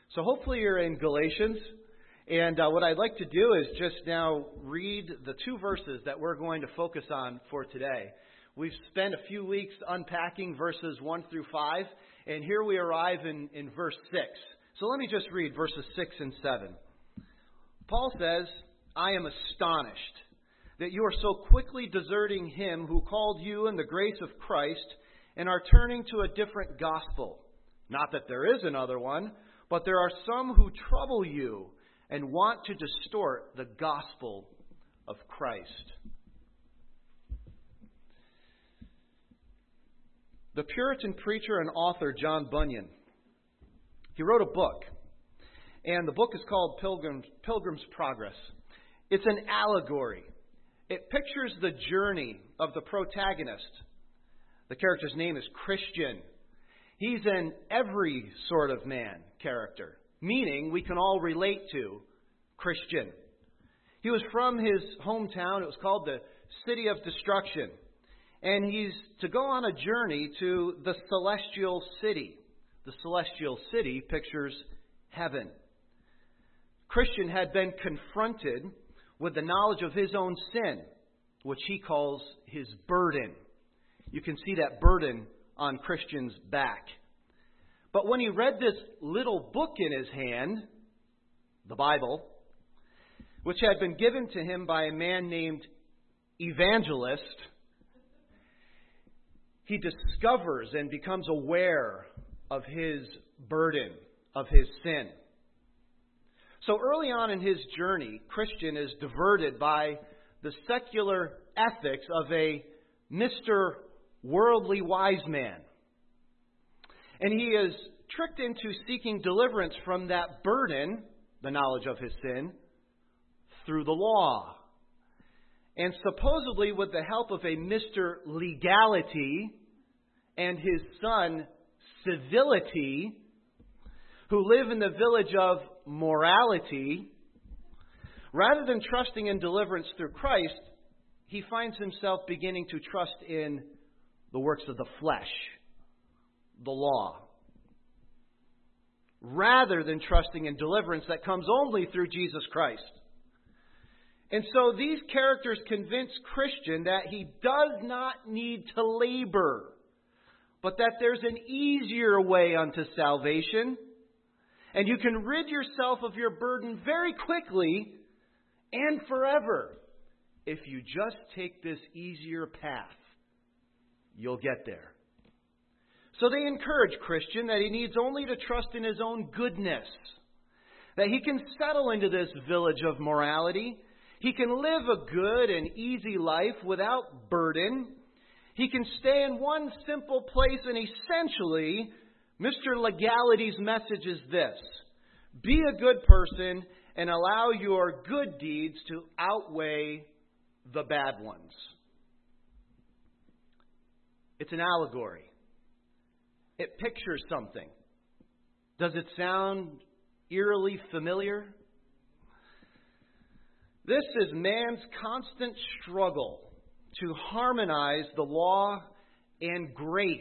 So hopefully you're in Galatians. And what I'd like to do is just now read the two verses that we're going to focus on for today. We've spent a few weeks unpacking verses 1 through 5, and here we arrive in verse 6. So let me just read verses 6 and 7. Paul says, "I am astonished that you are so quickly deserting him who called you in the grace of Christ and are turning to a different gospel. Not that there is another one, but there are some who trouble you and want to distort the gospel of Christ." The Puritan preacher and author John Bunyan, he wrote a book, and the book is called Pilgrim's Progress. It's an allegory. It pictures the journey of the protagonist. The character's name is Christian. He's an every sort of man character, meaning we can all relate to Christian. He was from his hometown. It was called the City of Destruction. And he's to go on a journey to the celestial city. The celestial city pictures heaven. Christian had been confronted with the knowledge of his own sin, which he calls his burden. You can see that burden on Christian's back. But when he read this little book in his hand, the Bible, which had been given to him by a man named Evangelist, he discovers and becomes aware of his burden, of his sin. So early on in his journey, Christian is diverted by the secular ethics of a Mr. Worldly Wise Man. And he is tricked into seeking deliverance from that burden, the knowledge of his sin, through the law. And supposedly with the help of a Mr. Legality and his son Civility, who live in the village of morality, rather than trusting in deliverance through Christ, he finds himself beginning to trust in the works of the flesh, the law, rather than trusting in deliverance that comes only through Jesus Christ. And so these characters convince Christian that he does not need to labor, but that there's an easier way unto salvation, and you can rid yourself of your burden very quickly and forever if you just take this easier path. You'll get there. So they encourage Christian that he needs only to trust in his own goodness, that he can settle into this village of morality. He can live a good and easy life without burden. He can stay in one simple place, and essentially, Mr. Legality's message is this: be a good person and allow your good deeds to outweigh the bad ones. It's an allegory. It pictures something. Does it sound eerily familiar? This is man's constant struggle to harmonize the law and grace.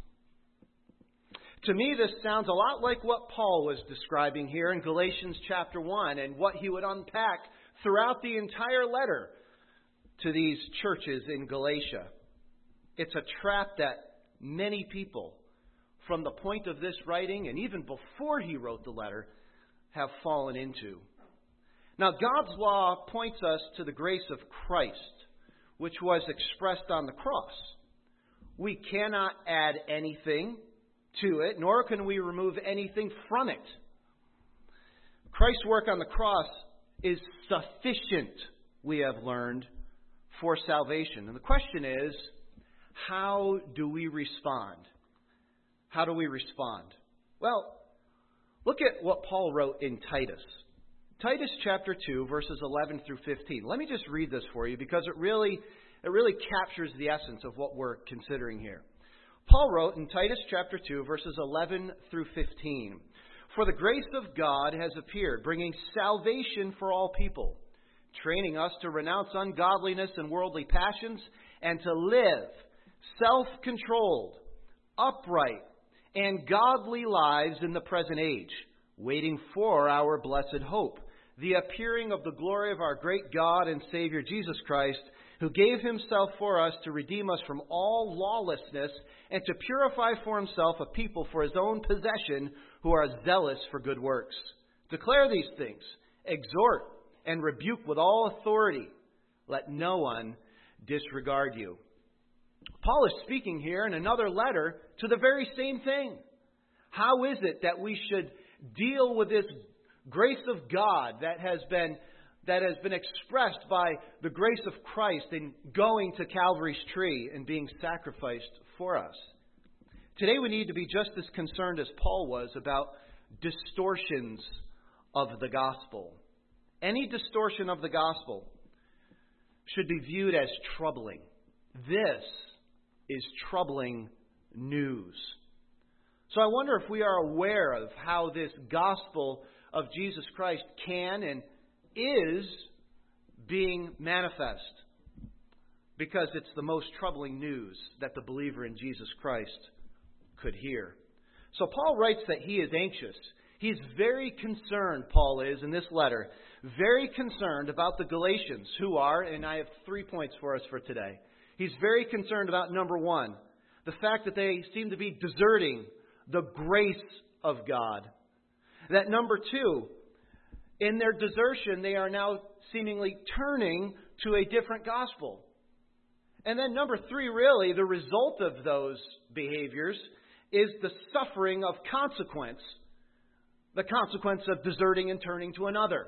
To me, this sounds a lot like what Paul was describing here in Galatians chapter 1 and what he would unpack throughout the entire letter to these churches in Galatia. It's a trap that many people, from the point of this writing and even before he wrote the letter, have fallen into. Now, God's law points us to the grace of Christ, which was expressed on the cross. We cannot add anything to it, nor can we remove anything from it. Christ's work on the cross is sufficient, we have learned, for salvation. And the question is, how do we respond? How do we respond? Well, look at what Paul wrote in Titus. Titus chapter 2, verses 11 through 15. Let me just read this for you because it really captures the essence of what we're considering here. Paul wrote in Titus chapter 2, verses 11 through 15, "For the grace of God has appeared, bringing salvation for all people, training us to renounce ungodliness and worldly passions, and to live self-controlled, upright, and godly lives in the present age, waiting for our blessed hope, the appearing of the glory of our great God and Savior Jesus Christ, who gave himself for us to redeem us from all lawlessness and to purify for himself a people for his own possession who are zealous for good works. Declare these things, exhort and rebuke with all authority. Let no one disregard you. Paul is speaking here in another letter to the very same thing. How is it that we should deal with this grace of God that has been expressed by the grace of Christ in going to Calvary's tree and being sacrificed for us? Today we need to be just as concerned as Paul was about distortions of the gospel. Any distortion of the gospel should be viewed as troubling. This is troubling news. So I wonder if we are aware of how this gospel of Jesus Christ can and is being manifest, because it's the most troubling news that the believer in Jesus Christ could hear. So Paul writes that he is anxious. He's very concerned, Paul is, in this letter, very concerned about the Galatians who are, and I have 3 points for us for today. He's very concerned about, number one, the fact that they seem to be deserting the grace of God. That number two, in their desertion, they are now seemingly turning to a different gospel. And then number three, really, the result of those behaviors is the suffering of consequence. The consequence of deserting and turning to another.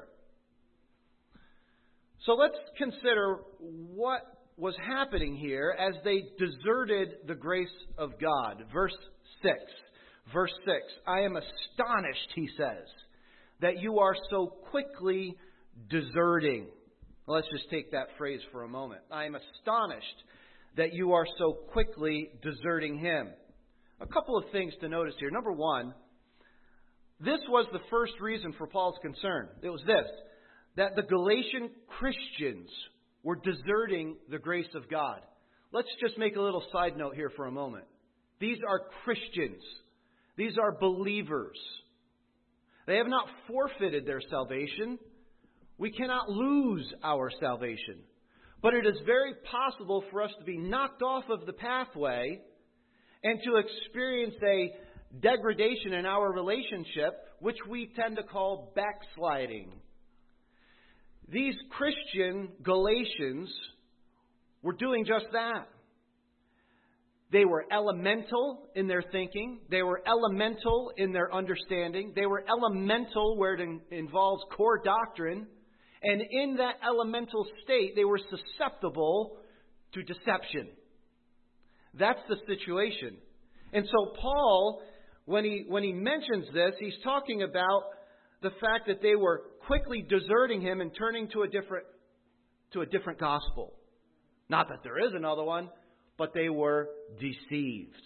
So let's consider what was happening here as they deserted the grace of God. Verse 6. Verse 6. I am astonished, he says, that you are so quickly deserting. Let's just take that phrase for a moment. I am astonished that you are so quickly deserting him. A couple of things to notice here. Number one, this was the first reason for Paul's concern. It was this, that the Galatian Christians were deserting the grace of God. Let's just make a little side note here for a moment. These are Christians. These are believers. They have not forfeited their salvation. We cannot lose our salvation. But it is very possible for us to be knocked off of the pathway and to experience a degradation in our relationship, which we tend to call backsliding. These Christian Galatians were doing just that. They were elemental in their thinking. They were elemental in their understanding. They were elemental where it involves core doctrine. And in that elemental state, they were susceptible to deception. That's the situation. And so Paul, when he mentions this, he's talking about the fact that they were quickly deserting him and turning to a different gospel. Not that there is another one, but they were deceived.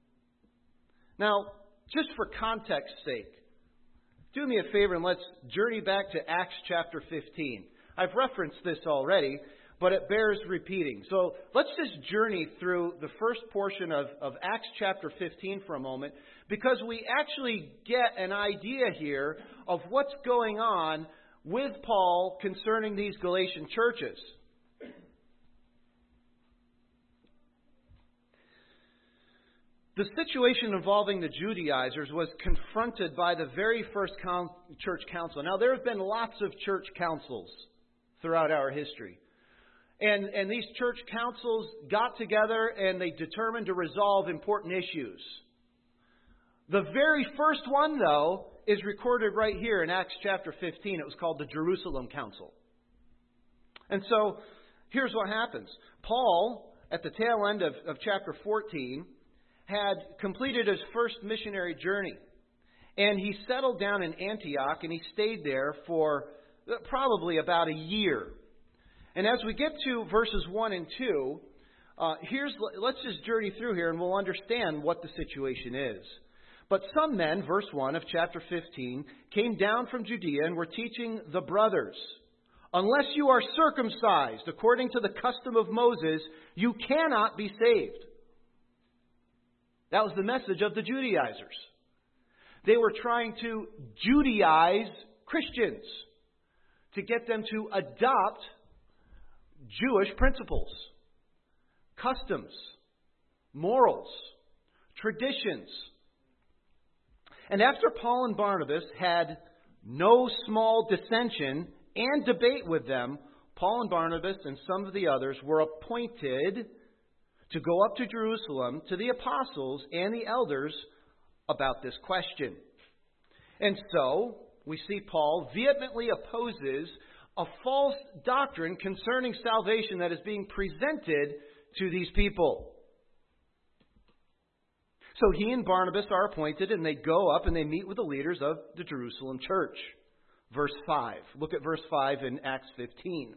Now, just for context sake, do me a favor and let's journey back to Acts chapter 15. I've referenced this already, but it bears repeating. So let's just journey through the first portion of Acts chapter 15 for a moment, because we actually get an idea here of what's going on with Paul concerning these Galatian churches. The situation involving the Judaizers was confronted by the very first church council. Now, there have been lots of church councils throughout our history. And these church councils got together and they determined to resolve important issues. The very first one, though, is recorded right here in Acts chapter 15. It was called the Jerusalem Council. And so, here's what happens. Paul, at the tail end of chapter 14, had completed his first missionary journey. And he settled down in Antioch and he stayed there for probably about a year. And as we get to verses 1 and 2, let's just journey through here and we'll understand what the situation is. But some men, verse 1 of chapter 15, came down from Judea and were teaching the brothers, unless you are circumcised according to the custom of Moses, you cannot be saved. That was the message of the Judaizers. They were trying to Judaize Christians to get them to adopt Jewish principles, customs, morals, traditions. And after Paul and Barnabas had no small dissension and debate with them, Paul and Barnabas and some of the others were appointed to go up to Jerusalem to the apostles and the elders about this question. And so, we see Paul vehemently opposes a false doctrine concerning salvation that is being presented to these people. So he and Barnabas are appointed, and they go up and they meet with the leaders of the Jerusalem church. Verse 5. Look at verse 5 in Acts 15.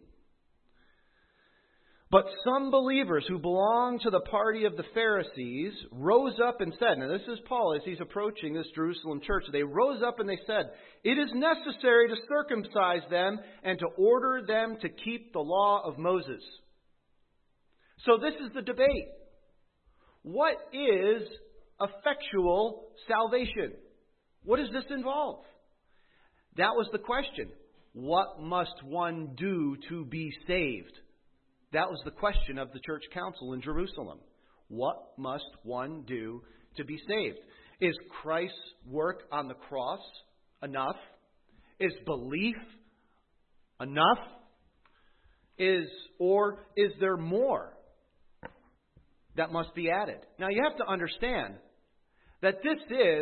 But some believers who belonged to the party of the Pharisees rose up and said, and this is Paul as he's approaching this Jerusalem church, they rose up and they said, it is necessary to circumcise them and to order them to keep the law of Moses. So this is the debate. What is effectual salvation? What does this involve? That was the question. What must one do to be saved? That was the question of the church council in Jerusalem. What must one do to be saved? Is Christ's work on the cross enough? Is belief enough? Or is there more that must be added? Now you have to understand that this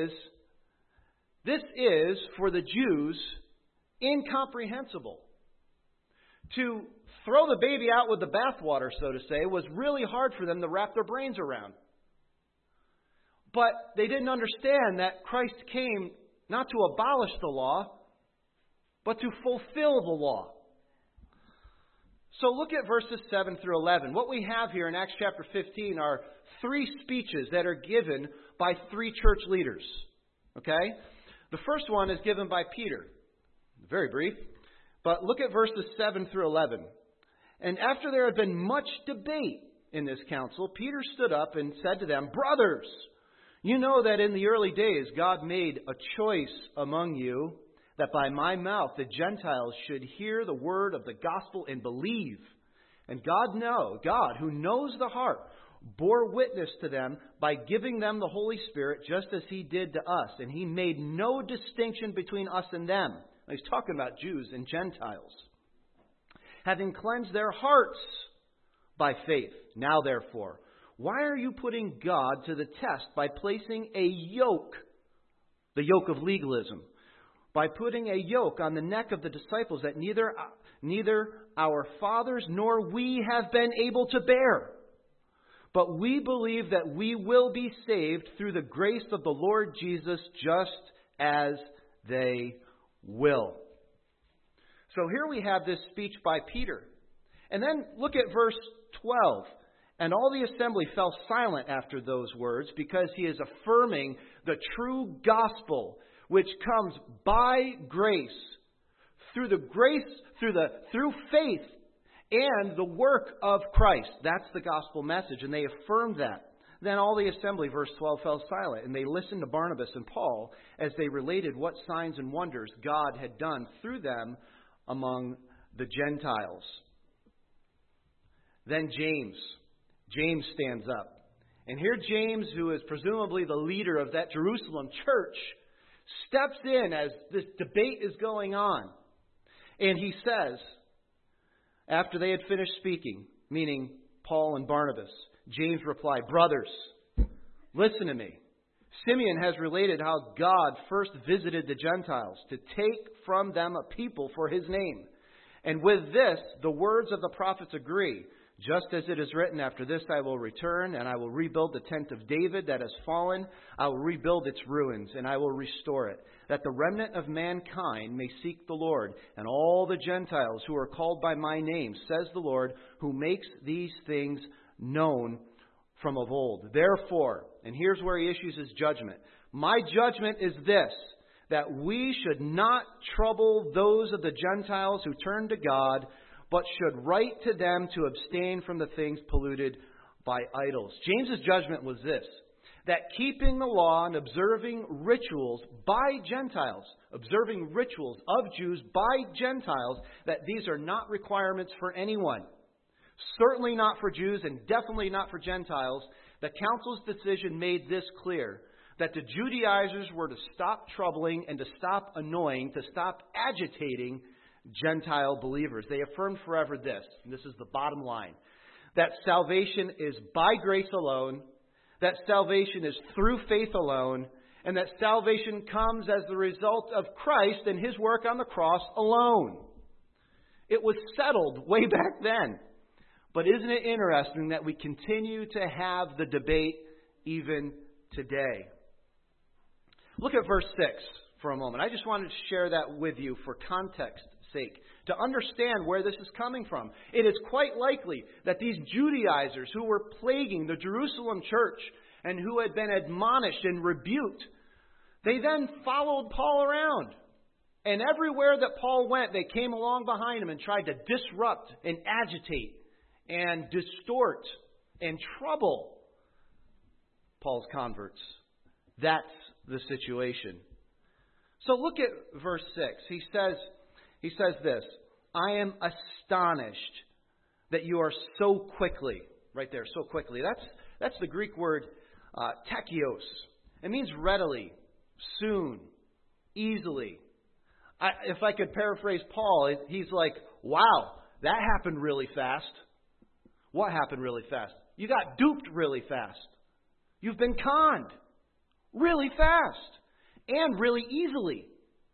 is for the Jews incomprehensible. To throw the baby out with the bathwater, so to say, was really hard for them to wrap their brains around. But they didn't understand that Christ came not to abolish the law, but to fulfill the law. So look at verses 7 through 11. What we have here in Acts chapter 15 are 3 speeches that are given by 3 church leaders. Okay? The first one is given by Peter. Very brief. But look at verses 7 through 11. And after there had been much debate in this council, Peter stood up and said to them, brothers, you know that in the early days God made a choice among you that by my mouth the Gentiles should hear the word of the gospel and believe. And God, who knows the heart, bore witness to them by giving them the Holy Spirit just as He did to us. And He made no distinction between us and them. Now, He's talking about Jews and Gentiles. Having cleansed their hearts by faith. Now, therefore, why are you putting God to the test by placing a yoke, the yoke of legalism, by putting a yoke on the neck of the disciples that neither our fathers nor we have been able to bear? But we believe that we will be saved through the grace of the Lord Jesus, just as they will. So here we have this speech by Peter. And then look at verse 12. And all the assembly fell silent after those words, because he is affirming the true gospel, which comes by grace, through faith and the work of Christ. That's the gospel message, and they affirmed that. Then all the assembly, verse 12, fell silent, and they listened to Barnabas and Paul as they related what signs and wonders God had done through them among the Gentiles. Then James stands up. And here James, who is presumably the leader of that Jerusalem church, steps in as this debate is going on. And he says, after they had finished speaking, meaning Paul and Barnabas, James replied, brothers, listen to me. Simeon has related how God first visited the Gentiles to take from them a people for His name. And with this, the words of the prophets agree. Just as it is written, after this I will return, and I will rebuild the tent of David that has fallen. I will rebuild its ruins, and I will restore it, that the remnant of mankind may seek the Lord, and all the Gentiles who are called by my name, says the Lord, who makes these things known from of old. Therefore, and here's where he issues his judgment. My judgment is this, that we should not trouble those of the Gentiles who turn to God, but should write to them to abstain from the things polluted by idols. James's judgment was this, that keeping the law and observing rituals by Gentiles, observing rituals of Jews by Gentiles, that these are not requirements for anyone. Certainly not for Jews and definitely not for Gentiles. The council's decision made this clear, that the Judaizers were to stop troubling and to stop annoying, to stop agitating Gentile believers. They affirmed forever this, and this is the bottom line, that salvation is by grace alone, that salvation is through faith alone, and that salvation comes as the result of Christ and His work on the cross alone. It was settled way back then. But isn't it interesting that we continue to have the debate even today? Look at verse 6 for a moment. I just wanted to share that with you for context sake, to understand where this is coming from. It is quite likely that these Judaizers who were plaguing the Jerusalem church and who had been admonished and rebuked, they then followed Paul around. And everywhere that Paul went, they came along behind him and tried to disrupt and agitate and distort and trouble Paul's converts. That's the situation. So look at verse 6. He says this, I am astonished that you are so quickly, right there, so quickly. That's the Greek word tekios. It means readily, soon, easily. If I could paraphrase Paul, he's like, wow, that happened really fast. What happened really fast? You got duped really fast. You've been conned really fast and really easily.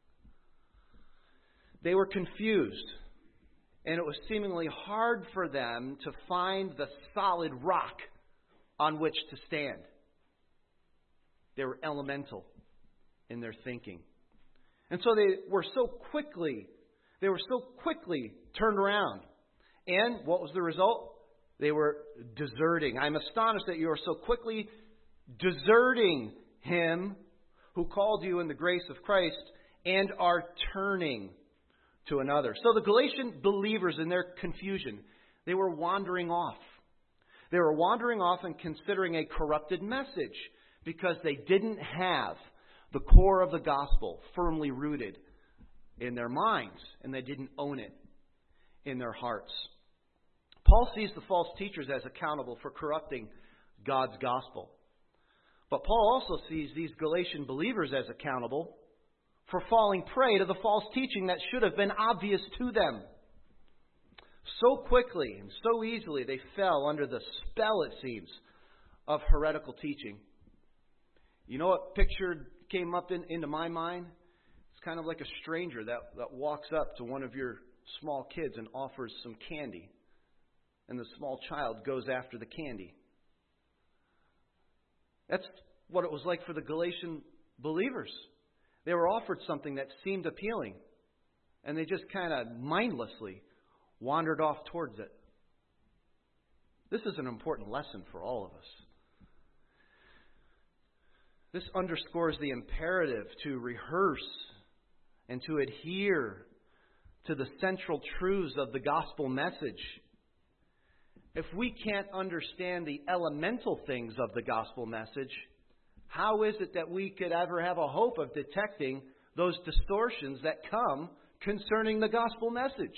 They were confused, and it was seemingly hard for them to find the solid rock on which to stand. They were elemental in their thinking. And so they were so quickly turned around. And what was the result? They were deserting. I'm astonished that you are so quickly deserting Him who called you in the grace of Christ and are turning to another. So the Galatian believers, in their confusion, they were wandering off. They were wandering off and considering a corrupted message because they didn't have the core of the gospel firmly rooted in their minds, and they didn't own it in their hearts. Paul sees the false teachers as accountable for corrupting God's gospel. But Paul also sees these Galatian believers as accountable for falling prey to the false teaching that should have been obvious to them. So quickly and so easily they fell under the spell, it seems, of heretical teaching. You know what picture came up into my mind? It's kind of like a stranger that walks up to one of your small kids and offers some candy. And the small child goes after the candy. That's what it was like for the Galatian believers. They were offered something that seemed appealing, and they just kind of mindlessly wandered off towards it. This is an important lesson for all of us. This underscores the imperative to rehearse and to adhere to the central truths of the gospel message. If we can't understand the elemental things of the gospel message, how is it that we could ever have a hope of detecting those distortions that come concerning the gospel message?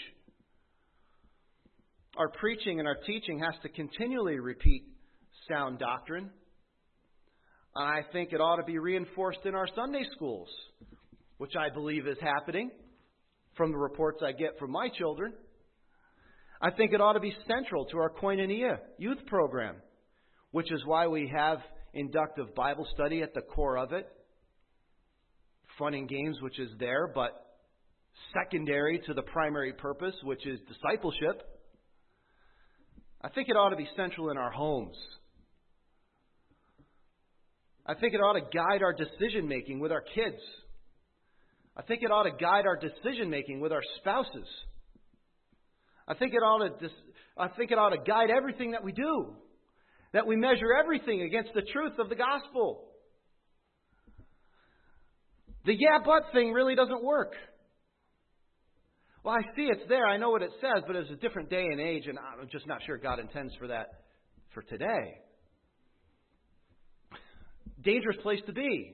Our preaching and our teaching has to continually repeat sound doctrine. I think it ought to be reinforced in our Sunday schools, which I believe is happening from the reports I get from my children. I think it ought to be central to our Koinonia youth program, which is why we have inductive Bible study at the core of it. Fun and games, which is there, but secondary to the primary purpose, which is discipleship. I think it ought to be central in our homes. I think it ought to guide our decision making with our kids. I think it ought to guide our decision making with our spouses. I think it ought to guide everything that we do. That we measure everything against the truth of the gospel. The yeah, but thing really doesn't work. Well, I see it's there. I know what it says, but it's a different day and age, and I'm just not sure God intends for that for today. dangerous place to be.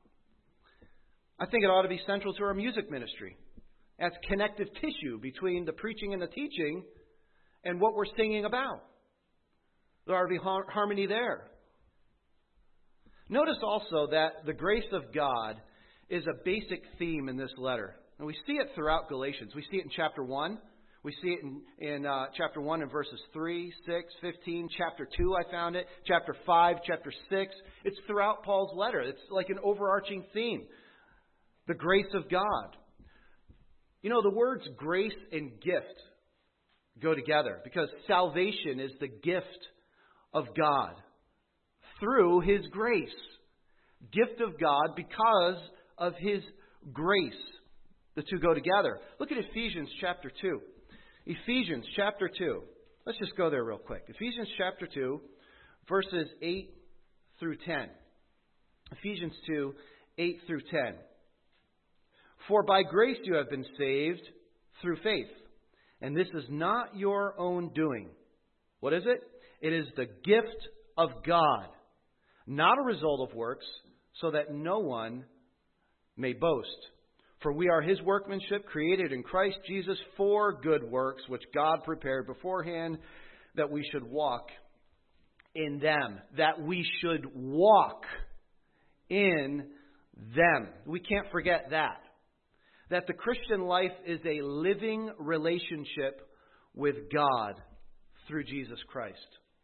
I think it ought to be central to our music ministry as connective tissue between the preaching and the teaching and what we're singing about. There ought to be harmony there. Notice also that the grace of God is a basic theme in this letter. And we see it throughout Galatians. We see it in chapter 1. We see it in chapter 1 and verses 3, 6, 15. Chapter 2, I found it. Chapter 5, chapter 6. It's throughout Paul's letter. It's like an overarching theme. The grace of God. You know, the words grace and gift go together because salvation is the gift of God through His grace. Gift of God because of His grace. The two go together. Look at Ephesians chapter 2. Ephesians chapter 2. Let's just go there real quick. Ephesians chapter 2, verses 8 through 10. Ephesians 2, 8 through 10. For by grace you have been saved through faith. And this is not your own doing. What is it? It is the gift of God, not a result of works, so that no one may boast. For we are His workmanship, created in Christ Jesus for good works, which God prepared beforehand that we should walk in them. That we should walk in them. We can't forget that. That the Christian life is a living relationship with God through Jesus Christ.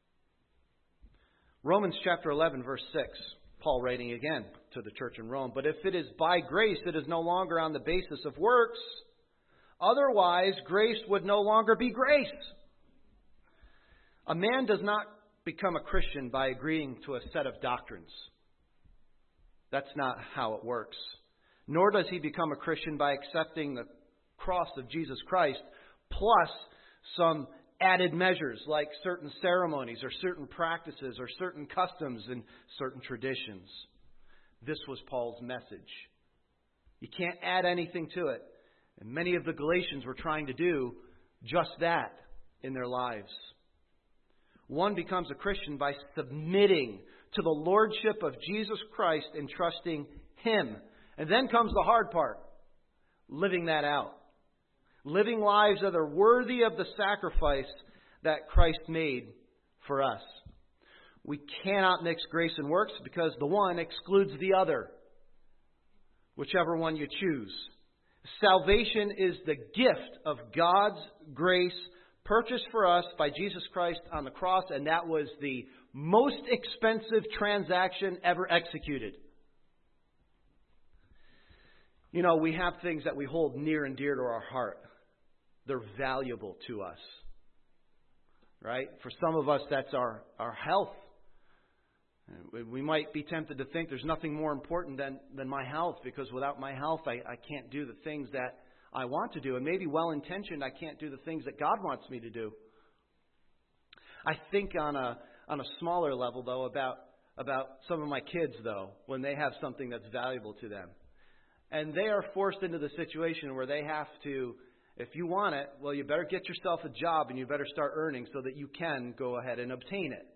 Romans chapter 11, verse 6. Paul writing again to the church in Rome. But if it is by grace, it is no longer on the basis of works. Otherwise, grace would no longer be grace. A man does not become a Christian by agreeing to a set of doctrines. That's not how it works. Nor does he become a Christian by accepting the cross of Jesus Christ plus some added measures like certain ceremonies or certain practices or certain customs and certain traditions. This was Paul's message. You can't add anything to it. And many of the Galatians were trying to do just that in their lives. One becomes a Christian by submitting to the lordship of Jesus Christ and trusting Him. And then comes the hard part, living that out. Living lives that are worthy of the sacrifice that Christ made for us. We cannot mix grace and works because the one excludes the other, whichever one you choose. Salvation is the gift of God's grace purchased for us by Jesus Christ on the cross, and that was the most expensive transaction ever executed. You know, we have things that we hold near and dear to our heart. They're valuable to us. Right? For some of us, that's our health. We might be tempted to think there's nothing more important than my health, because without my health, I can't do the things that I want to do. And maybe well-intentioned, I can't do the things that God wants me to do. I think on a smaller level, though, about some of my kids, though, when they have something that's valuable to them. And they are forced into the situation where they have to, if you want it, well, you better get yourself a job and you better start earning so that you can go ahead and obtain it.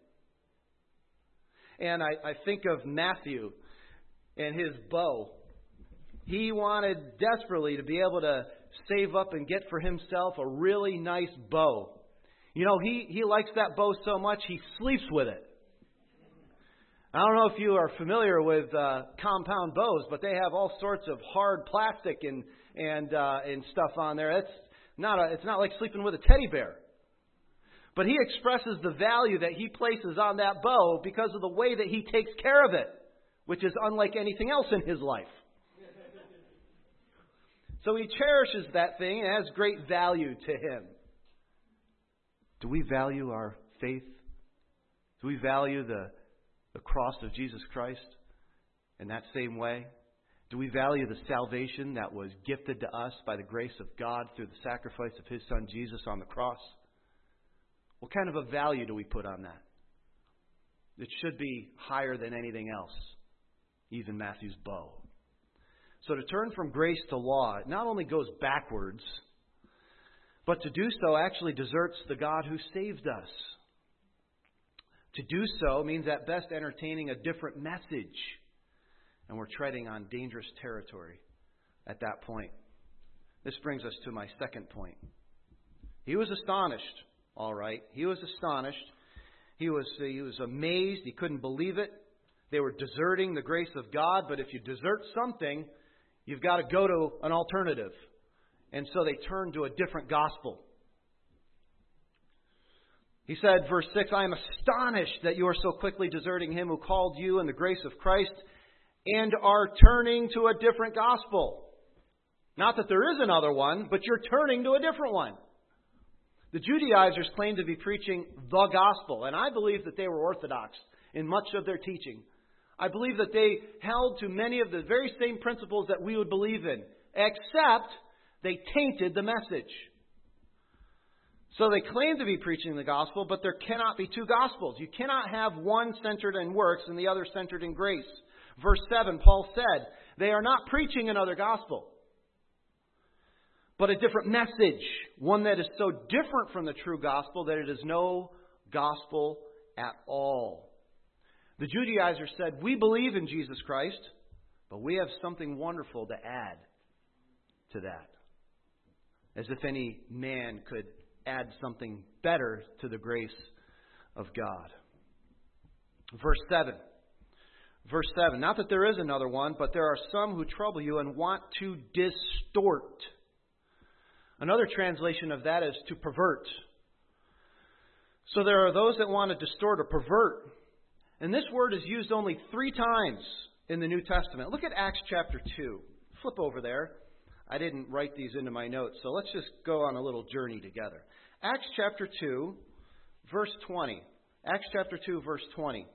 And I think of Matthew and his bow. He wanted desperately to be able to save up and get for himself a really nice bow. You know, he likes that bow so much he sleeps with it. I don't know if you are familiar with compound bows, but they have all sorts of hard plastic and stuff on there. It's not like sleeping with a teddy bear. But he expresses the value that he places on that bow because of the way that he takes care of it, which is unlike anything else in his life. So he cherishes that thing and has great value to him. Do we value our faith? Do we value the cross of Jesus Christ in that same way? Do we value the salvation that was gifted to us by the grace of God through the sacrifice of His Son Jesus on the cross? What kind of a value do we put on that? It should be higher than anything else, even Matthew's bow. So to turn from grace to law, it not only goes backwards, but to do so actually deserts the God who saved us. To do so means at best entertaining a different message. And we're treading on dangerous territory at that point. This brings us to my second point. He was astonished, all right. He was astonished. He was amazed. He couldn't believe it. They were deserting the grace of God, but if you desert something, you've got to go to an alternative. And so they turned to a different gospel. He said, verse 6, I am astonished that you are so quickly deserting Him who called you in the grace of Christ and are turning to a different gospel. Not that there is another one, but you're turning to a different one. The Judaizers claimed to be preaching the gospel, and I believe that they were orthodox in much of their teaching. I believe that they held to many of the very same principles that we would believe in, except they tainted the message. So they claim to be preaching the gospel, but there cannot be two gospels. You cannot have one centered in works and the other centered in grace. Verse 7, Paul said, they are not preaching another gospel, but a different message, one that is so different from the true gospel that it is no gospel at all. The Judaizers said, we believe in Jesus Christ, but we have something wonderful to add to that. As if any man could add something better to the grace of God. Verse 7. Verse 7. Not that there is another one, but there are some who trouble you and want to distort. Another translation of that is to pervert. So there are those that want to distort or pervert. And this word is used only 3 times in the New Testament. Look at Acts chapter 2. Flip over there. I didn't write these into my notes, so let's just go on a little journey together. Acts chapter 2, verse 20. Acts chapter 2, verse 20.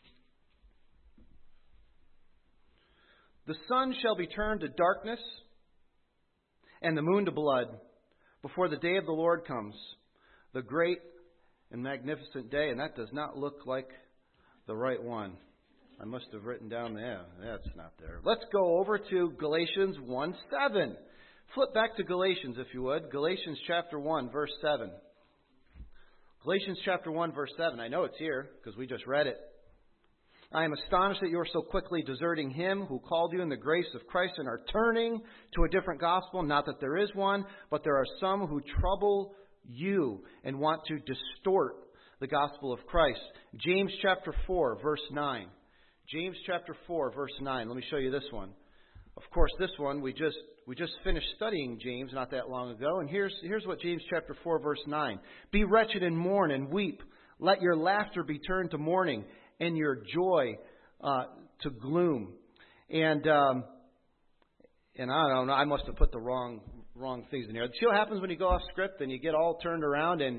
The sun shall be turned to darkness and the moon to blood before the day of the Lord comes, the great and magnificent day. And that does not look like the right one. I must have written down there. That's not there. Let's go over to Galatians 1:7. Flip back to Galatians, if you would. Galatians chapter 1, verse 7. Galatians chapter 1, verse 7. I know it's here because we just read it. I am astonished that you are so quickly deserting Him who called you in the grace of Christ and are turning to a different gospel. Not that there is one, but there are some who trouble you and want to distort the gospel of Christ. James chapter 4, verse 9. James chapter 4, verse 9. Let me show you this one. Of course, this one, we just finished studying James not that long ago. And here's what James chapter 4, verse 9. Be wretched and mourn and weep. Let your laughter be turned to mourning and your joy to gloom. And I don't know, I must have put the wrong things in here. See what happens when you go off script and you get all turned around and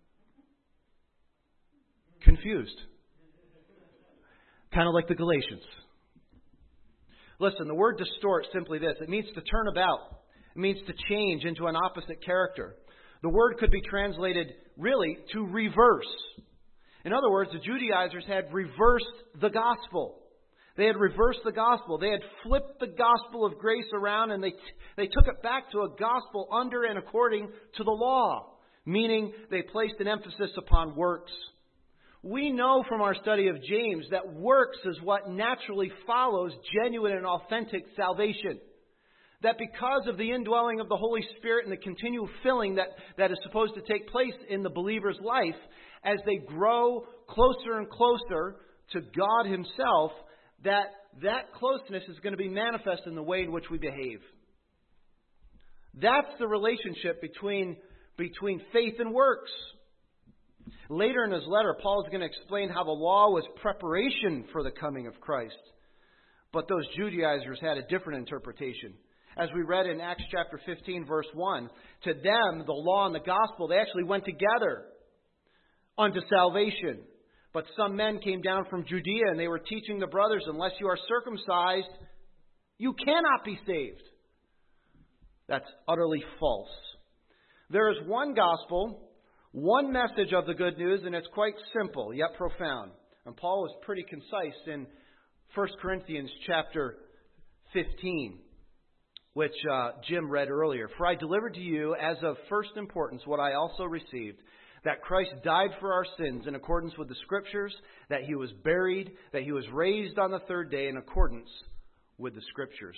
confused. Kind of like the Galatians. Listen, the word distort is simply this. It means to turn about. It means to change into an opposite character. The word could be translated, really, to reverse. In other words, the Judaizers had reversed the gospel. They had reversed the gospel. They had flipped the gospel of grace around and they took it back to a gospel under and according to the law. Meaning they placed an emphasis upon works. We know from our study of James that works is what naturally follows genuine and authentic salvation. That because of the indwelling of the Holy Spirit and the continual filling that is supposed to take place in the believer's life, as they grow closer and closer to God Himself, that closeness is going to be manifest in the way in which we behave. That's the relationship between faith and works. Later in his letter, Paul is going to explain how the law was preparation for the coming of Christ. But those Judaizers had a different interpretation. As we read in Acts chapter 15, verse 1, to them, the law and the gospel, they actually went together unto salvation. But some men came down from Judea and they were teaching the brothers, unless you are circumcised, you cannot be saved. That's utterly false. There is one gospel, one message of the good news, and it's quite simple, yet profound. And Paul is pretty concise in 1 Corinthians chapter 15, which Jim read earlier. For I delivered to you as of first importance what I also received, that Christ died for our sins in accordance with the Scriptures, that He was buried, that He was raised on the third day in accordance with the Scriptures.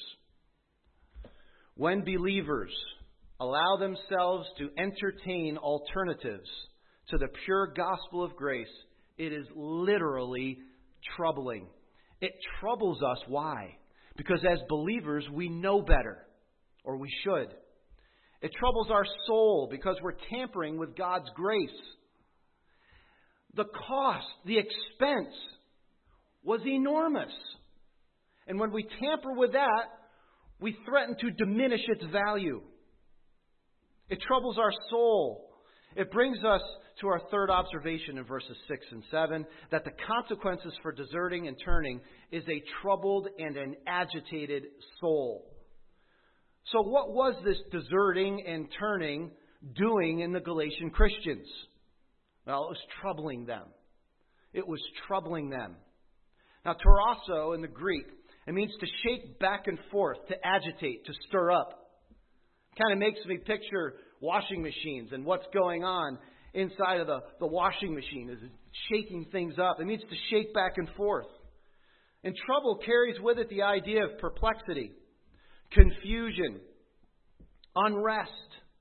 When believers allow themselves to entertain alternatives to the pure gospel of grace, it is literally troubling. It troubles us. Why? Because as believers, we know better, or we should. It troubles our soul because we're tampering with God's grace. The cost, the expense was enormous. And when we tamper with that, we threaten to diminish its value. It troubles our soul. It brings us to our third observation in verses 6 and 7, that the consequences for deserting and turning is a troubled and an agitated soul. So what was this deserting and turning doing in the Galatian Christians? Well, it was troubling them. It was troubling them. Now, tarasso in the Greek, it means to shake back and forth, to agitate, to stir up. Kind of makes me picture washing machines and what's going on inside of the washing machine is shaking things up. It means to shake back and forth. And trouble carries with it the idea of perplexity, confusion, unrest.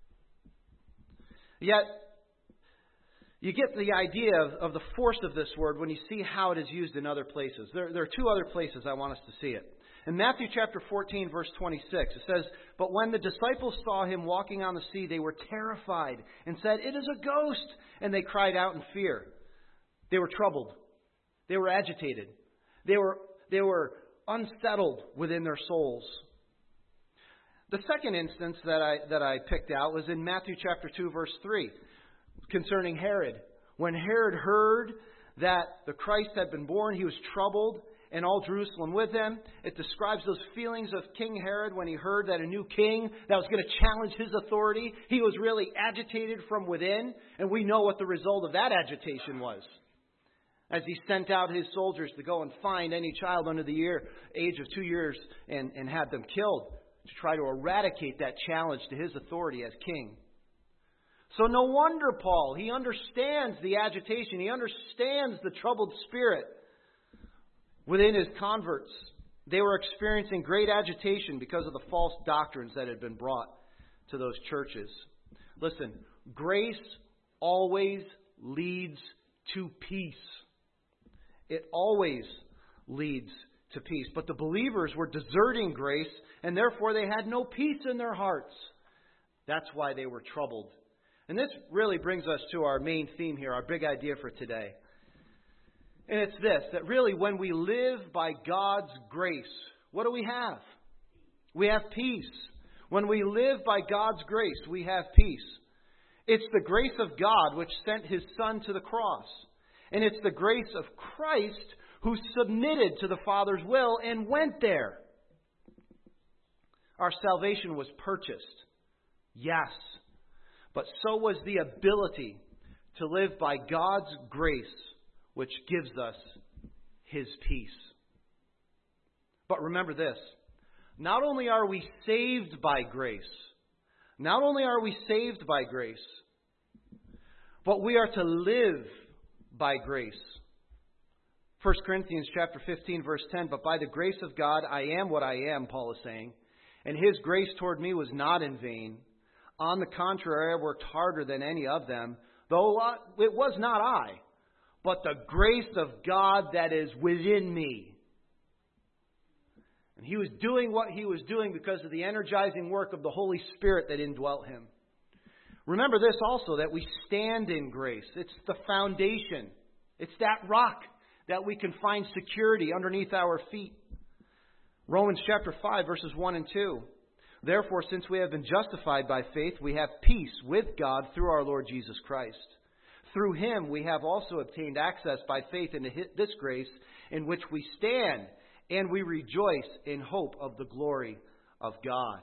Yet, you get the idea of the force of this word when you see how it is used in other places. There are two other places I want us to see it. In Matthew chapter 14, verse 26, it says, "But when the disciples saw him walking on the sea, they were terrified and said, 'It is a ghost!' And they cried out in fear." They were troubled. They were agitated. They were unsettled within their souls. The second instance that I picked out was in Matthew chapter 2, verse 3, concerning Herod. When Herod heard that the Christ had been born, he was troubled, and all Jerusalem with him. It describes those feelings of King Herod when he heard that a new king that was going to challenge his authority. He was really agitated from within, and we know what the result of that agitation was. As he sent out his soldiers to go and find any child under the age of 2 years and had them killed to try to eradicate that challenge to his authority as king. So no wonder Paul, he understands the agitation. He understands the troubled spirit within his converts. They were experiencing great agitation because of the false doctrines that had been brought to those churches. Listen, grace always leads to peace. It always leads to peace. But the believers were deserting grace, and therefore they had no peace in their hearts. That's why they were troubled. And this really brings us to our main theme here, our big idea for today. And it's this, that really when we live by God's grace, what do we have? We have peace. When we live by God's grace, we have peace. It's the grace of God which sent His Son to the cross. And it's the grace of Christ who submitted to the Father's will and went there. Our salvation was purchased. Yes. But so was the ability to live by God's grace, which gives us His peace. But remember this, not only are we saved by grace, but we are to live by grace. 1 Corinthians chapter 15, verse 10, "But by the grace of God I am what I am," Paul is saying, "and His grace toward me was not in vain. On the contrary, I worked harder than any of them, though it was not I, but the grace of God that is within me." And he was doing what he was doing because of the energizing work of the Holy Spirit that indwelt him. Remember this also, that we stand in grace. It's the foundation. It's that rock that we can find security underneath our feet. Romans chapter 5, verses 1 and 2. "Therefore, since we have been justified by faith, we have peace with God through our Lord Jesus Christ. Through Him we have also obtained access by faith into this grace in which we stand, and we rejoice in hope of the glory of God."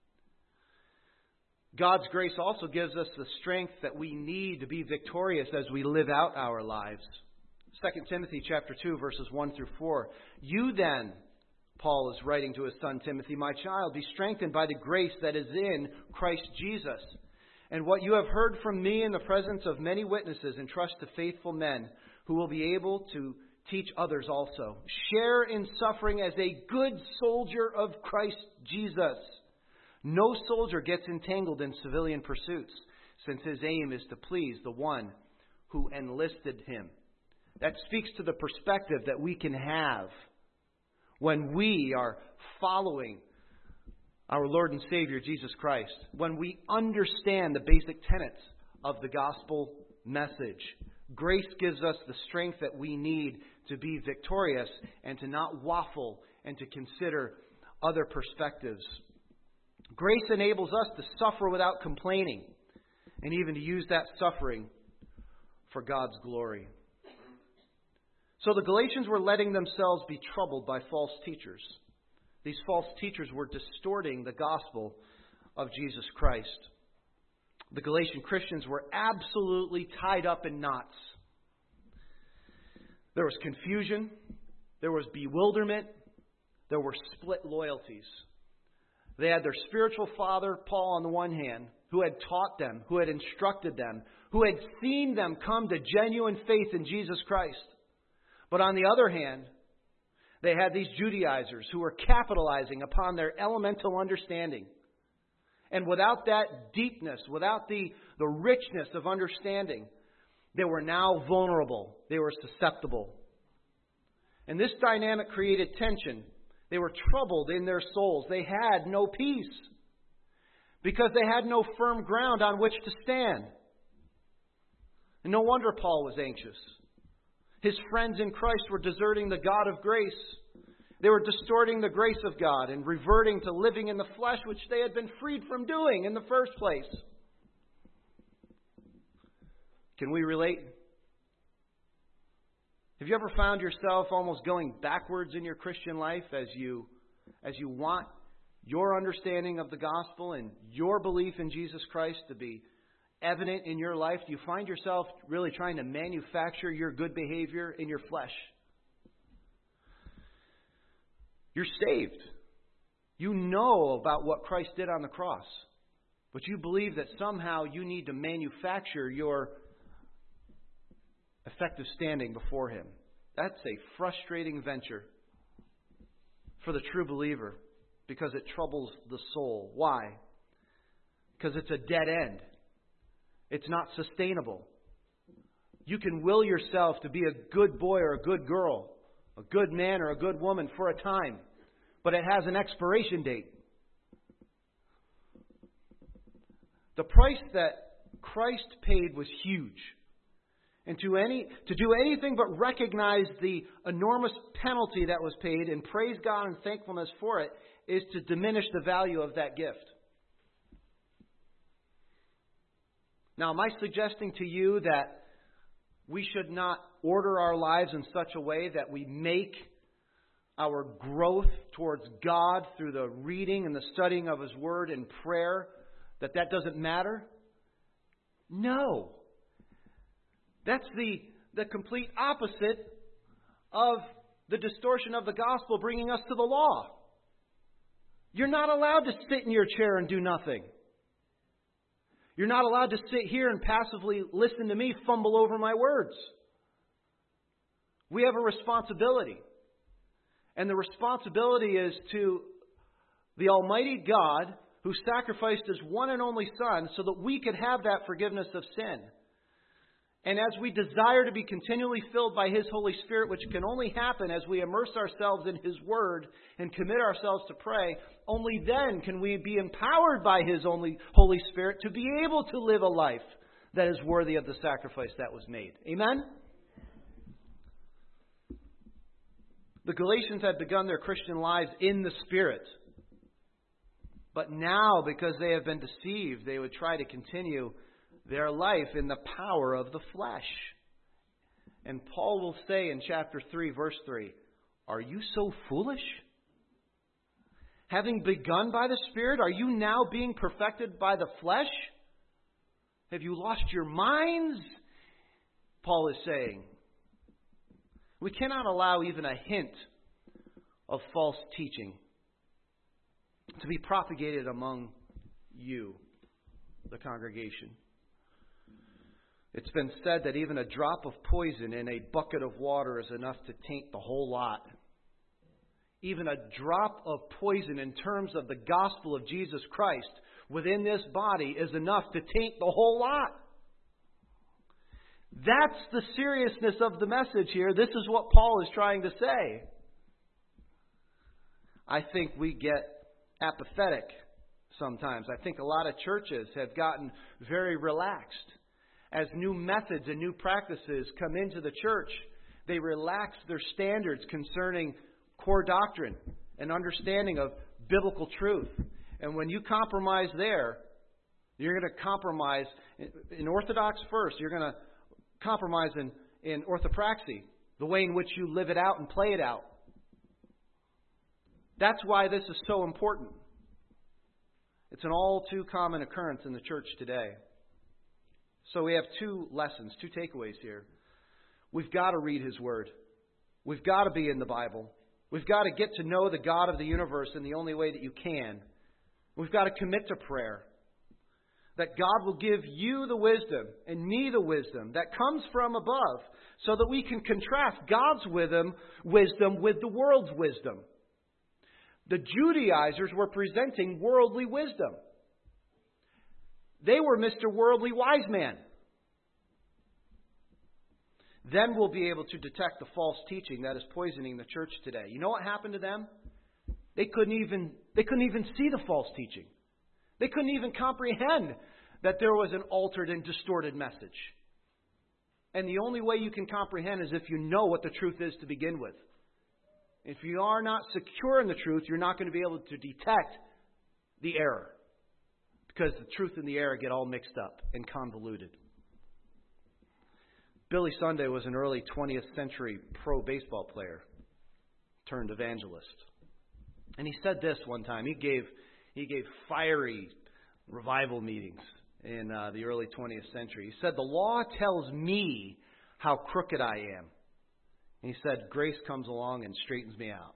God's grace also gives us the strength that we need to be victorious as we live out our lives. 2 Timothy chapter 2, verses 1 through 4. "You then," Paul is writing to his son Timothy, "my child, be strengthened by the grace that is in Christ Jesus. And what you have heard from me in the presence of many witnesses, entrust to faithful men who will be able to teach others also. Share in suffering as a good soldier of Christ Jesus. No soldier gets entangled in civilian pursuits, since his aim is to please the one who enlisted him. That speaks to the perspective that we can have when we are following our Lord and Savior, Jesus Christ, when we understand the basic tenets of the gospel message. Grace gives us the strength that we need to be victorious and to not waffle and to consider other perspectives. Grace enables us to suffer without complaining and even to use that suffering for God's glory. So the Galatians were letting themselves be troubled by false teachers. These false teachers were distorting the gospel of Jesus Christ. The Galatian Christians were absolutely tied up in knots. There was confusion. There was bewilderment. There were split loyalties. They had their spiritual father, Paul, on the one hand, who had taught them, who had instructed them, who had seen them come to genuine faith in Jesus Christ. But on the other hand, they had these Judaizers who were capitalizing upon their elemental understanding. And without that deepness, without the richness of understanding, they were now vulnerable. They were susceptible. And this dynamic created tension. They were troubled in their souls. They had no peace because they had no firm ground on which to stand. And no wonder Paul was anxious. His friends in Christ were deserting the God of grace. They were distorting the grace of God and reverting to living in the flesh, which they had been freed from doing in the first place. Can we relate? Have you ever found yourself almost going backwards in your Christian life as you want your understanding of the gospel and your belief in Jesus Christ to be evident in your life? Do you find yourself really trying to manufacture your good behavior in your flesh? You're saved. You know about what Christ did on the cross. But you believe that somehow you need to manufacture your effective standing before Him. That's a frustrating venture for the true believer because it troubles the soul. Why? Because it's a dead end. It's not sustainable. You can will yourself to be a good boy or a good girl, a good man or a good woman for a time, but it has an expiration date. The price that Christ paid was huge. And to do anything but recognize the enormous penalty that was paid and praise God in thankfulness for it is to diminish the value of that gift. Now, am I suggesting to you that we should not order our lives in such a way that we make our growth towards God through the reading and the studying of His Word and prayer, that doesn't matter? No. That's the complete opposite of the distortion of the gospel bringing us to the law. You're not allowed to sit in your chair and do nothing. You're not allowed to sit here and passively listen to me fumble over my words. We have a responsibility. And the responsibility is to the Almighty God who sacrificed His one and only Son so that we could have that forgiveness of sin. And as we desire to be continually filled by His Holy Spirit, which can only happen as we immerse ourselves in His Word and commit ourselves to pray, only then can we be empowered by His only Holy Spirit to be able to live a life that is worthy of the sacrifice that was made. Amen? The Galatians had begun their Christian lives in the Spirit. But now, because they have been deceived, they would try to continue their life in the power of the flesh. And Paul will say in chapter 3, verse 3, "Are you so foolish? Having begun by the Spirit, are you now being perfected by the flesh? Have you lost your minds?" Paul is saying. We cannot allow even a hint of false teaching to be propagated among you. the congregation. It's been said that even a drop of poison in a bucket of water is enough to taint the whole lot. Even a drop of poison in terms of the gospel of Jesus Christ within this body is enough to taint the whole lot. That's the seriousness of the message here. This is what Paul is trying to say. I think we get apathetic sometimes. I think a lot of churches have gotten very relaxed. As new methods and new practices come into the church, they relax their standards concerning core doctrine and understanding of biblical truth. And when you compromise there, you're going to compromise in orthodox first. You're going to compromise in orthopraxy, the way in which you live it out and play it out. That's why this is so important. It's an all too common occurrence in the church today. So we have two lessons, two takeaways here. We've got to read His Word. We've got to be in the Bible. We've got to get to know the God of the universe in the only way that you can. We've got to commit to prayer. That God will give you the wisdom and me the wisdom that comes from above so that we can contrast God's wisdom with the world's wisdom. The Judaizers were presenting worldly wisdom. They were Mr. Worldly Wise Man. Then we'll be able to detect the false teaching that is poisoning the church today. You know what happened to them? They couldn't even see the false teaching. They couldn't even comprehend that there was an altered and distorted message. And the only way you can comprehend is if you know what the truth is to begin with. If you are not secure in the truth, you're not going to be able to detect the error. Because the truth and the error get all mixed up and convoluted. Billy Sunday was an early 20th century pro baseball player turned evangelist. And he said this one time. He gave fiery revival meetings in the early 20th century. He said, "The law tells me how crooked I am." And he said, "Grace comes along and straightens me out."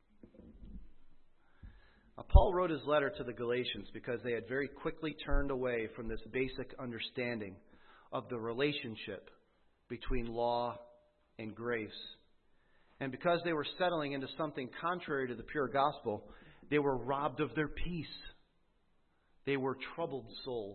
Paul wrote his letter to the Galatians because they had very quickly turned away from this basic understanding of the relationship between law and grace. And because they were settling into something contrary to the pure gospel, they were robbed of their peace. They were troubled souls.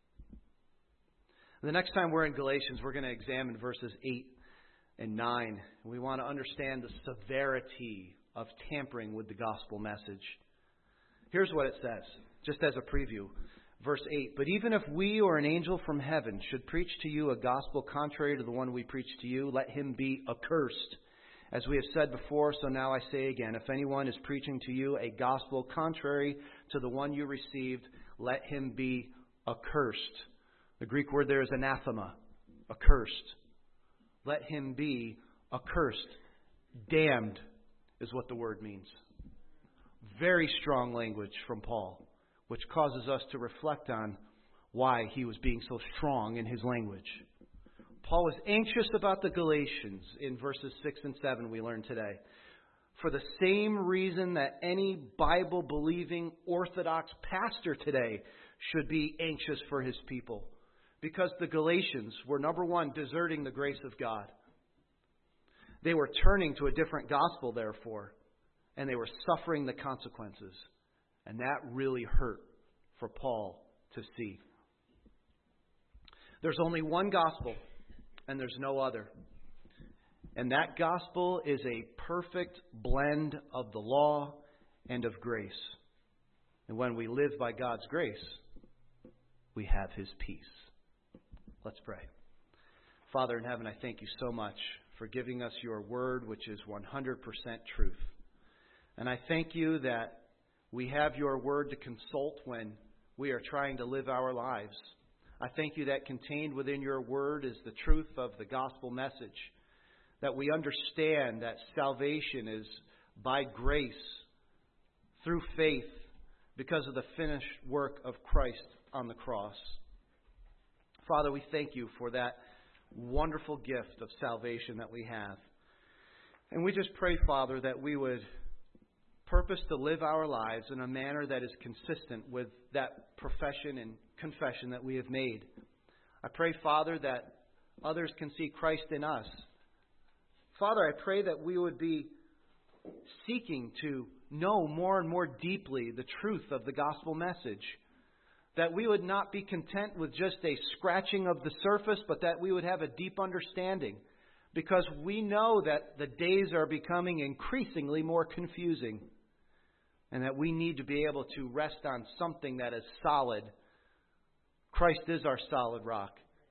The next time we're in Galatians, we're going to examine verses 8 and 9. We want to understand the severity of tampering with the gospel message. Here's what it says, just as a preview. Verse 8, "But even if we or an angel from heaven should preach to you a gospel contrary to the one we preach to you, let him be accursed. As we have said before, so now I say again, if anyone is preaching to you a gospel contrary to the one you received, let him be accursed." The Greek word there is anathema, accursed. Let him be accursed. Damned is what the word means. Very strong language from Paul, which causes us to reflect on why he was being so strong in his language. Paul was anxious about the Galatians in verses 6 and 7 we learned today. For the same reason that any Bible-believing Orthodox pastor today should be anxious for his people. Because the Galatians were, number one, deserting the grace of God. They were turning to a different gospel, therefore. And they were suffering the consequences. And that really hurt for Paul to see. There's only one gospel, and there's no other. And that gospel is a perfect blend of the law and of grace. And when we live by God's grace, we have His peace. Let's pray. Father in heaven, I thank you so much for giving us your word, which is 100% truth. And I thank you that we have your word to consult when we are trying to live our lives. I thank you that contained within your word is the truth of the gospel message. That we understand that salvation is by grace, through faith, because of the finished work of Christ on the cross. Father, we thank you for that wonderful gift of salvation that we have. And we just pray, Father, that we would purpose to live our lives in a manner that is consistent with that profession and confession that we have made. I pray, Father, that others can see Christ in us. Father, I pray that we would be seeking to know more and more deeply the truth of the gospel message. That we would not be content with just a scratching of the surface, but that we would have a deep understanding. Because we know that the days are becoming increasingly more confusing. And that we need to be able to rest on something that is solid. Christ is our solid rock.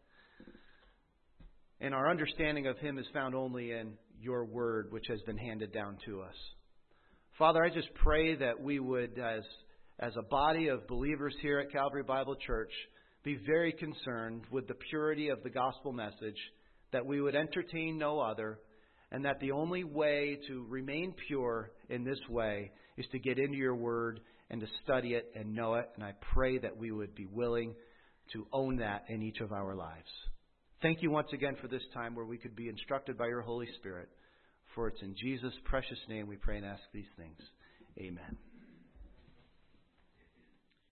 And our understanding of Him is found only in Your Word, which has been handed down to us. Father, I just pray that we would, as a body of believers here at Calvary Bible Church, be very concerned with the purity of the gospel message, that we would entertain no other, and that the only way to remain pure in this way is to get into Your Word and to study it and know it. And I pray that we would be willing to own that in each of our lives. Thank You once again for this time where we could be instructed by Your Holy Spirit. For it's in Jesus' precious name we pray and ask these things. Amen.